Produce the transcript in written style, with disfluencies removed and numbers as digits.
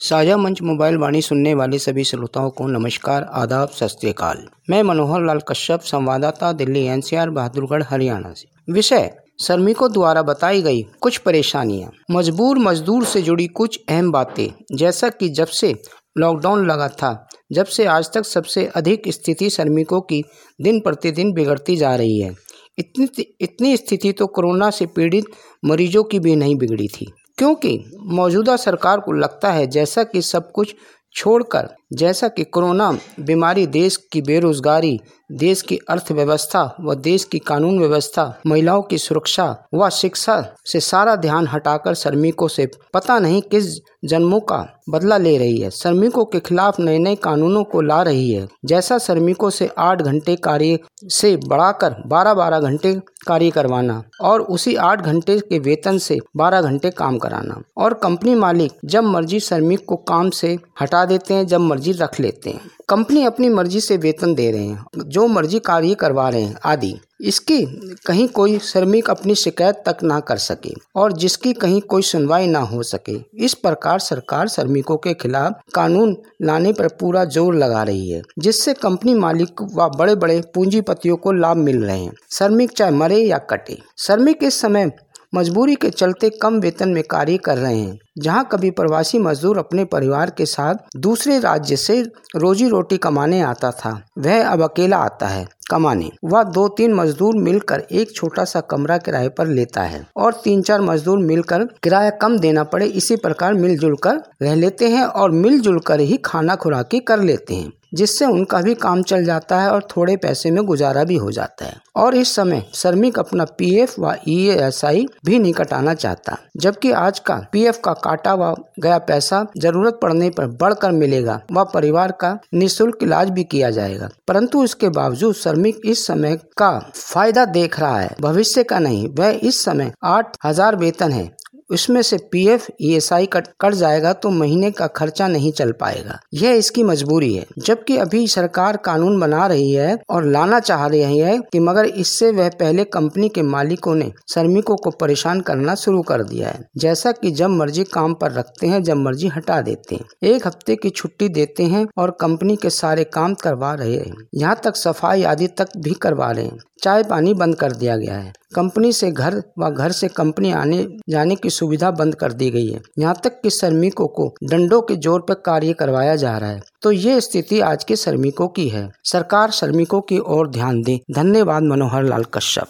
साझा मंच मोबाइल वाणी सुनने वाले सभी श्रोताओं को नमस्कार, आदाब, सत श्री अकाल। मैं मनोहर लाल कश्यप, संवाददाता, दिल्ली एनसीआर, बहादुरगढ़, हरियाणा से। विषय: श्रमिकों द्वारा बताई गई कुछ परेशानियां। मजबूर मजदूर से जुड़ी कुछ अहम बातें। जैसा कि जब से लॉकडाउन लगा था, जब से आज तक सबसे अधिक स्थिति श्रमिकों की दिन प्रतिदिन बिगड़ती जा रही है। इतनी स्थिति तो कोरोना से पीड़ित मरीजों की भी नहीं बिगड़ी थी, क्योंकि मौजूदा सरकार को लगता है जैसा कि सब कुछ छोड़कर, जैसा कि कोरोना बीमारी देश की बेरोजगारी, देश की अर्थव्यवस्था व देश की कानून व्यवस्था, महिलाओं की सुरक्षा व शिक्षा से सारा ध्यान हटाकर श्रमिकों से पता नहीं किस जन्मों का बदला ले रही है। श्रमिकों के खिलाफ नए नए कानूनों को ला रही है, जैसा श्रमिकों से 8 घंटे कार्य से बढ़ाकर 12-12 घंटे कार्य करवाना और उसी 8 घंटे के वेतन से 12 घंटे काम कराना। और कंपनी मालिक जब मर्जी श्रमिक को काम से हटा देते हैं, जब मर्जी रख लेते हैं। कंपनी अपनी मर्जी से वेतन दे रहे हैं, जो मर्जी कार्य करवा रहे हैं आदि। इसकी कहीं कोई श्रमिक अपनी शिकायत तक ना कर सके और जिसकी कहीं कोई सुनवाई ना हो सके। इस प्रकार सरकार श्रमिकों के खिलाफ कानून लाने पर पूरा जोर लगा रही है, जिससे कंपनी मालिक व बड़े बड़े पूंजीपतियों को लाभ मिल रहे हैं। श्रमिक चाहे मरे या कटे। श्रमिक इस समय मजबूरी के चलते कम वेतन में कार्य कर रहे हैं। जहां कभी प्रवासी मजदूर अपने परिवार के साथ दूसरे राज्य से रोजी रोटी कमाने आता था, वह अब अकेला आता है कमाने। वह 2-3 मजदूर मिलकर एक छोटा सा कमरा किराए पर लेता है और 3-4 मजदूर मिलकर किराया कम देना पड़े, इसी प्रकार मिलजुल कर रह लेते हैं और मिलजुल कर ही खाना खुराकी कर लेते हैं, जिससे उनका भी काम चल जाता है और थोड़े पैसे में गुजारा भी हो जाता है। और इस समय श्रमिक अपना पीएफ व ईएसआई भी नहीं कटाना चाहता, जबकि आज का पीएफ का काटा हुआ गया पैसा जरूरत पड़ने पर बढ़कर मिलेगा व परिवार का निःशुल्क इलाज भी किया जाएगा। परंतु इसके बावजूद श्रमिक इस समय का फायदा देख रहा है, भविष्य का नहीं। वह इस समय 8,000 वेतन है, उसमें से पीएफ ईएसआई कट जाएगा तो महीने का खर्चा नहीं चल पाएगा। यह इसकी मजबूरी है। जबकि अभी सरकार कानून बना रही है और लाना चाह रही है कि मगर इससे वह पहले कंपनी के मालिकों ने श्रमिकों को परेशान करना शुरू कर दिया है। जैसा कि जब मर्जी काम पर रखते हैं, जब मर्जी हटा देते हैं। 1 हफ्ते की छुट्टी देते हैं और कंपनी के सारे काम करवा रहे हैं। यहाँ तक सफाई आदि तक भी करवा रहे हैं। चाय पानी बंद कर दिया गया है। कंपनी से घर व घर से कंपनी आने जाने की सुविधा बंद कर दी गई है। यहाँ तक कि श्रमिकों को डंडों के जोर पर कार्य करवाया जा रहा है। तो ये स्थिति आज के श्रमिकों की है। सरकार श्रमिकों की ओर ध्यान दे। धन्यवाद। मनोहर लाल कश्यप।